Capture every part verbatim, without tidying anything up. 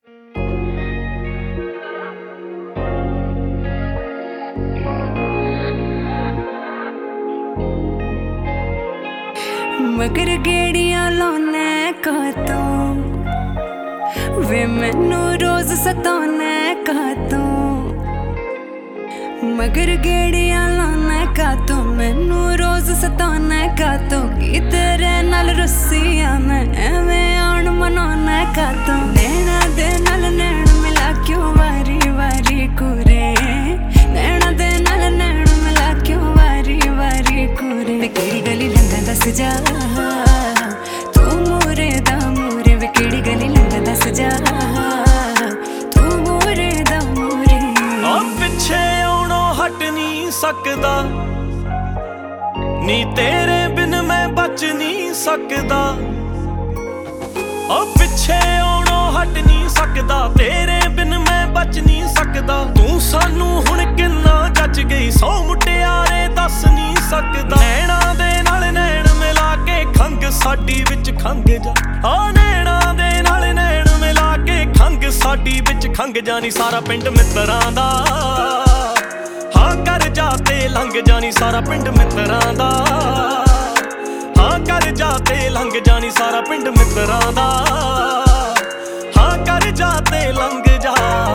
मगर गेड़ियां लाने का तो वे मैनू रोज सताने का तो मगर गेड़ियां लाने का तो मैनू रोज सताने का तो की तेरे नाल रुस्सिया मैं एवें आन मनाने का तो नैना दे नाल नैन मिला क्यों वारी वारी कुरे नैना दे नाल नैन मिला क्यों वारी वारी कुरे वे केड़ी गली लंघा दस जा तू मोरे दा मोरे वे केड़ी गली लंघा दस जा तू मोरे दा मोरे आ पिछे आउणों हट नहीं सकदा नी तेरे बिन मैं बच नहीं सकदा ओ पिछे आउणों हट नहीं सकदा तेरे बिन मैं बच नहीं सकदा तू सानू हुण किन्ना जच गई सौ मुटियारे दस नहीं सकदा नैना दे नाल नैन मिला के खंग साडी विच खंग जा आ नैना दे नाल नैन मिला के खंग साडी विच खंग जानी सारा पिंड मित्तरां दा हाँ कर जा ते लंघ जानी सारा पिंड मित्तरां दा हाँ कर जा ते लंघ जानी सारा पिंड मित्तरां दा हाँ कर जा ते लंघ जा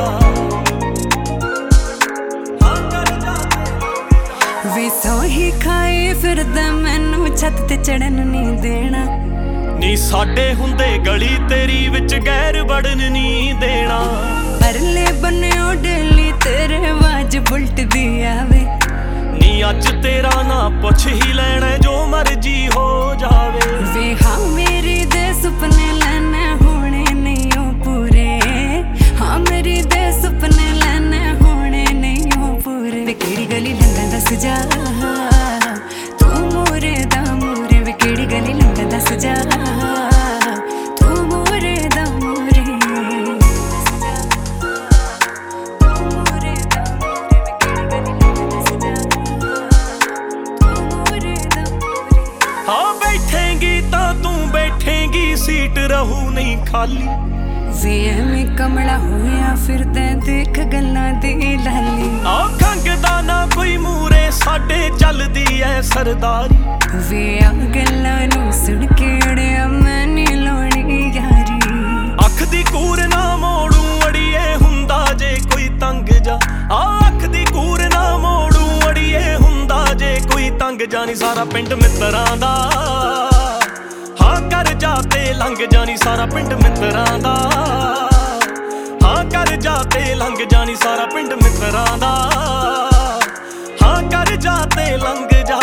हाँ कर जा वे सोही खाए फिरदा मैनू छत ते चढ़न नहीं देना नी साडे हुंदे गली तेरी विच गैर वड़न नहीं देना परले बन्नेओ डेली तेरे आवाज बुलट दी आवे नी अज तेरा ना पुछ ही लेना जो मर्जी हो जावे वे हाँ मेरी दे सुपने लेने होने नहीं हो पूरे हाँ मेरी दे सुपने लेने होने नहीं हो पूरे वे केड़ी गली लंघा दस जा तू मोरे दा मोरे वे केड़ी गली लंघा दस जा तू मोरे दा मोरे तू मोरे दा मोरे वे केड़ी गली लंघा दस जा तू मोरे दा मोरे हाँ बैठेंगी तां तू बैठेंगी सीट रहू नहीं खाली वे एवें कमला होया फिरदा देख गल्लां दी लाली आ खंगदा ना कोई मूरे साडे चलदी ऐ सरदारी वे आ गल्लां नू सुन के अड़िया मैं नी लाउणी यारी अख दी कूर ना मोड़ू अड़िए हुंदा जे कोई तंग जा आ अख दी कूर ना मोड़ू अड़िए हुंदा जे कोई तंग जानी सारा पिंड मित्तरां दा हाँ कर जा ते लंघ जानी सारा पिंड मित्तरां दा हाँ कर जा ते लंघ जानी सारा पिंड मित्तरां दा हाँ कर जा ते लंघ जा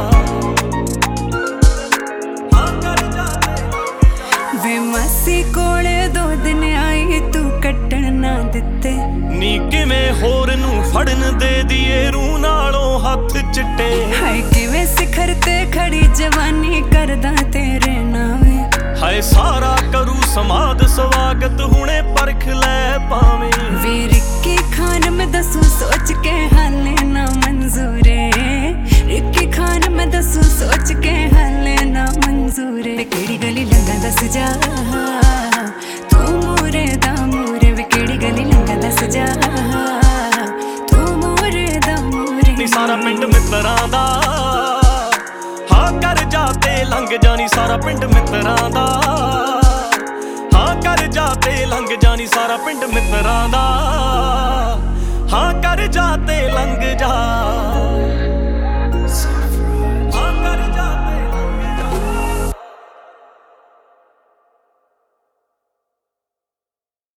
हाँ कर जा ते वे मासी कोले दो दिन आई तू कट्टण ना दिते नी किवें होर नू फड़न दे दिए रू नालों हथ चिट्टे हाय किवें सिखर ते खड़ी जवानी करदा तेरे नावे हाय सारा करू समाद स्वागत हुणे परख ले पावे वे रिक्की खान में दसू सोच के हाले ना मंजूरे रिक्की खान में दसू सोच के हाले ना मंजूरे वे केड़ी गली लंघा दस जा तू मोरे दा मोरे वे केड़ी गली लंघा दस जा तू मोरे दा मोरे नी सारा पिंड मित्तरां दा हाँ कर जा ते लंघ जानी सारा पिंड मित्तरां दा हाँ कर जा ते लंघ जानी सारा पिंड मित्तरां दा।